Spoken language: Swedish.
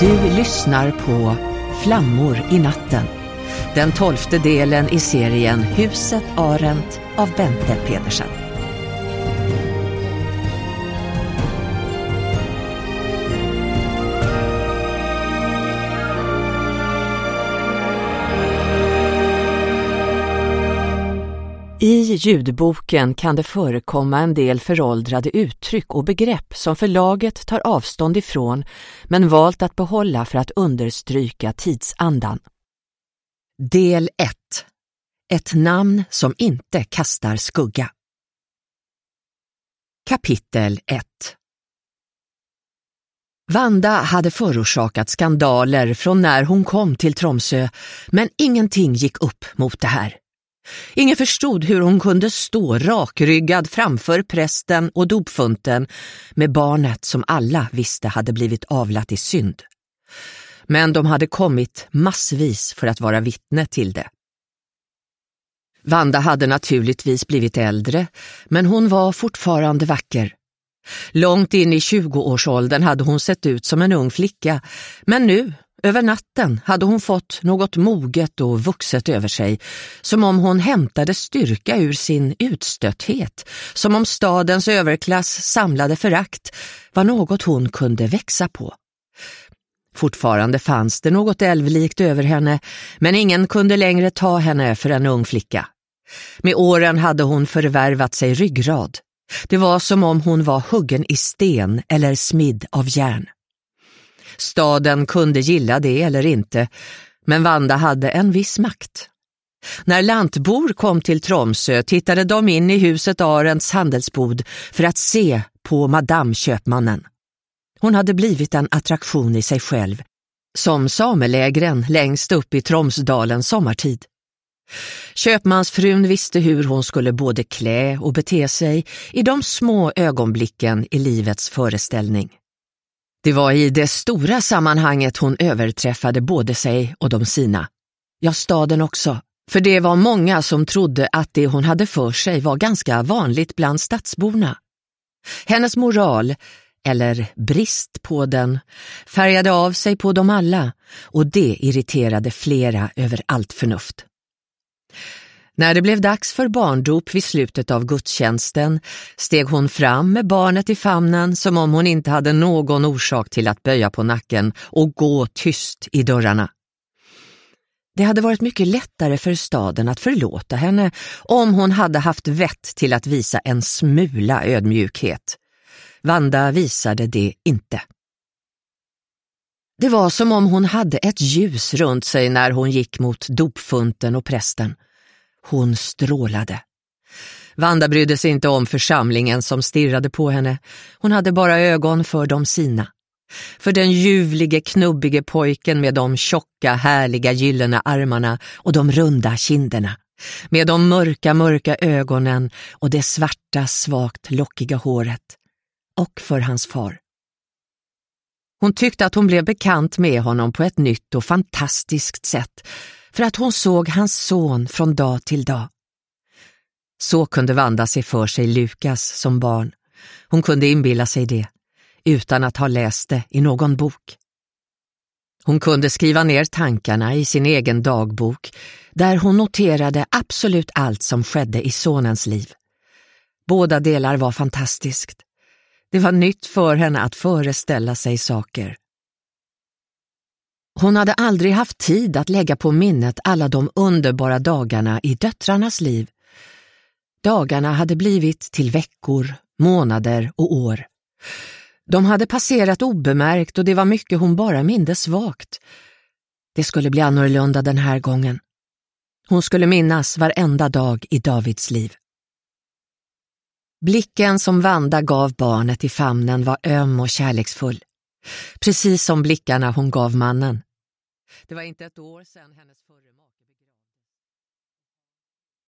Du lyssnar på Flammor i natten, den 12:e delen i serien Huset Arendt av Bente Pedersen. I ljudboken kan det förekomma en del föråldrade uttryck och begrepp som förlaget tar avstånd ifrån men valt att behålla för att understryka tidsandan. Del 1. Ett namn som inte kastar skugga. Kapitel 1. Vanda hade förorsakat skandaler från när hon kom till Tromsö, men ingenting gick upp mot det här. Ingen förstod hur hon kunde stå rakryggad framför prästen och dopfunten med barnet som alla visste hade blivit avlat i synd. Men de hade kommit massvis för att vara vittne till det. Vanda hade naturligtvis blivit äldre, men hon var fortfarande vacker. Långt in i 20-årsåldern hade hon sett ut som en ung flicka, men nu, över natten, hade hon fått något moget och vuxet över sig, som om hon hämtade styrka ur sin utstötthet, som om stadens överklass samlade förakt var något hon kunde växa på. Fortfarande fanns det något älvlikt över henne, men ingen kunde längre ta henne för en ung flicka. Med åren hade hon förvärvat sig ryggrad. Det var som om hon var huggen i sten eller smidd av järn. Staden kunde gilla det eller inte, men Vanda hade en viss makt. När lantbor kom till Tromsö tittade de in i huset Arendts handelsbod för att se på madame köpmannen. Hon hade blivit en attraktion i sig själv, som samelägren längst upp i Tromsdalen sommartid. Köpmansfrun visste hur hon skulle både klä och bete sig i de små ögonblicken i livets föreställning. Det var i det stora sammanhanget hon överträffade både sig och de sina. Ja, staden också. För det var många som trodde att det hon hade för sig var ganska vanligt bland stadsborna. Hennes moral, eller brist på den, färgade av sig på dem alla, och det irriterade flera över allt förnuft. När det blev dags för barndop vid slutet av gudstjänsten steg hon fram med barnet i famnen som om hon inte hade någon orsak till att böja på nacken och gå tyst i dörrarna. Det hade varit mycket lättare för staden att förlåta henne om hon hade haft vett till att visa en smula ödmjukhet. Vanda visade det inte. Det var som om hon hade ett ljus runt sig när hon gick mot dopfunten och prästen. Hon strålade. Vanda brydde sig inte om församlingen som stirrade på henne. Hon hade bara ögon för de sina. För den ljuvlige, knubbige pojken med de tjocka, härliga gyllene armarna och de runda kinderna. Med de mörka ögonen och det svarta, svagt lockiga håret. Och för hans far. Hon tyckte att hon blev bekant med honom på ett nytt och fantastiskt sätt, för att hon såg hans son från dag till dag. Så kunde Vanda se för sig Lukas som barn. Hon kunde inbilla sig det, utan att ha läst det i någon bok. Hon kunde skriva ner tankarna i sin egen dagbok, där hon noterade absolut allt som skedde i sonens liv. Båda delar var fantastiskt. Det var nytt för henne att föreställa sig saker. Hon hade aldrig haft tid att lägga på minnet alla de underbara dagarna i döttrarnas liv. Dagarna hade blivit till veckor, månader och år. De hade passerat obemärkt och det var mycket hon bara mindes svagt. Det skulle bli annorlunda den här gången. Hon skulle minnas varenda dag i Davids liv. Blicken som Vanda gav barnet i famnen var öm och kärleksfull. Precis som blickarna hon gav mannen. Det var inte ett år sedan hennes förre man.